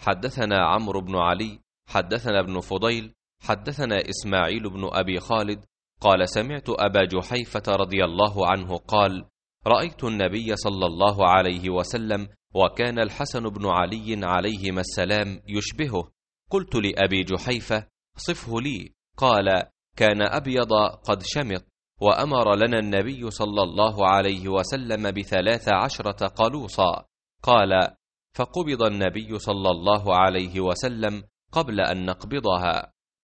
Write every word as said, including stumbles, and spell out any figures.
حدثنا عمرو بن علي حدثنا ابن فضيل حدثنا إسماعيل بن أبي خالد قال سمعت أبا جحيفة رضي الله عنه قال رأيت النبي صلى الله عليه وسلم وكان الحسن بن علي عليهما السلام يشبهه. قلت لأبي جحيفة صفه لي، قال كان أبيض قد شمط، وأمر لنا النبي صلى الله عليه وسلم بثلاث عشرة قلوصا. قال فقبض النبي صلى الله عليه وسلم قبل أن نقبضها.